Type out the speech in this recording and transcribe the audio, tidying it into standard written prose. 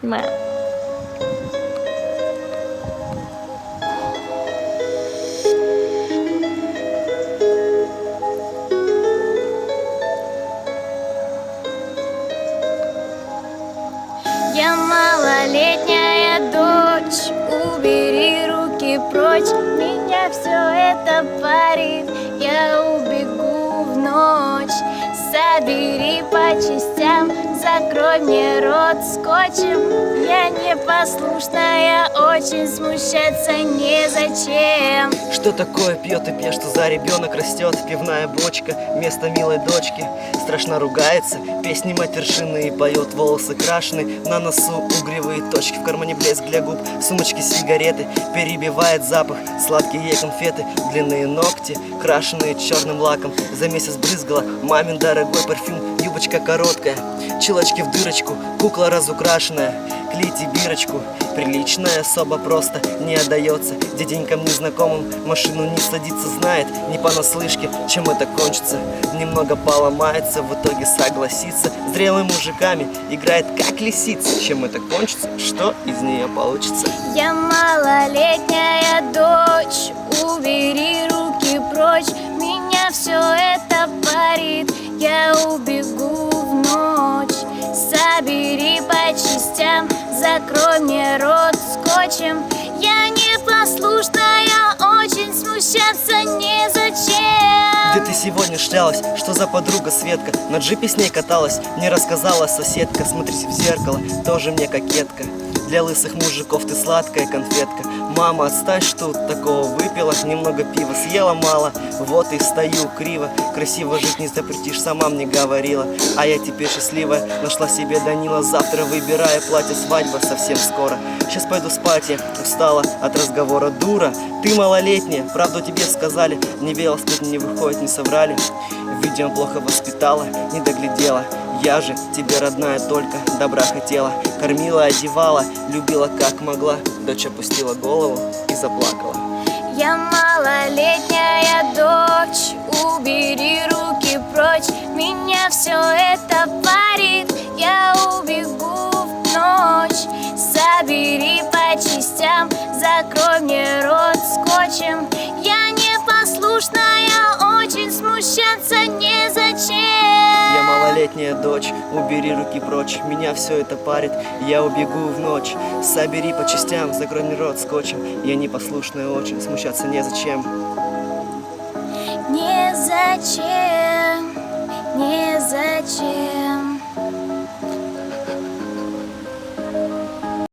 Снимаю. Я малолетняя дочь, убери руки прочь, меня все это парит, я убегу в ночь. Собери по частям, закрой мне рот скотчем. Я непослушная, очень смущаться незачем. Что такое пьет и пьет, что за ребенок растет? Пивная бочка, вместо милой дочки. Страшно ругается, песни матершинные поет. Волосы крашены, на носу угревые точки. В кармане блеск для губ, в сумочке сигареты. Перебивает запах, сладкие ей конфеты. Длинные ногти, крашеные черным лаком. За месяц брызгала мамин дорогой парфюм. Юбочка короткая, чулочки в дырочку. Кукла разукрашенная, клейте бирочку. Приличная особа просто не отдается дяденькам незнакомым, машину не садится, знает не понаслышке, чем это кончится. Немного поломается, в итоге согласится. Зрелыми мужиками играет как лисица. Чем это кончится, что из нее получится? Я малолетняя дочь, убери руки прочь, меня все это парит, я убегу в ночь. Собери по частям, закрой мне рот скотчем. Я непослушная, очень смущаться незачем. Где ты сегодня шлялась? Что за подруга Светка? На джипе с ней каталась, мне рассказала соседка. Смотрись в зеркало, тоже мне кокетка. Для лысых мужиков ты сладкая конфетка. Мама, отстань, что такого выпила. Немного пива съела мало, вот и стою криво. Красиво жить не запретишь, сама мне говорила. А я теперь счастливая, нашла себе Данила. Завтра выбираю платье, свадьба совсем скоро. Сейчас пойду спать, я устала от разговора. Дура, ты малолетняя, правду тебе сказали. Не верил, сплетни не выходит, не соврали. Видимо, плохо воспитала, не доглядела. Я же тебе, родная, только добра хотела. Кормила, одевала, любила как могла. Дочь опустила голову и заплакала. Я малолетняя дочь, убери руки прочь, меня все это парит, я убегу в ночь. Собери по частям, закрой мне рот скотчем. Я непослушная, очень смущаться незачем. Я малолетняя дочь, убери руки прочь, меня все это парит, я убегу в ночь. Собери по частям, закрой мне рот скотчем. Я непослушная очень, смущаться незачем. Незачем, незачем.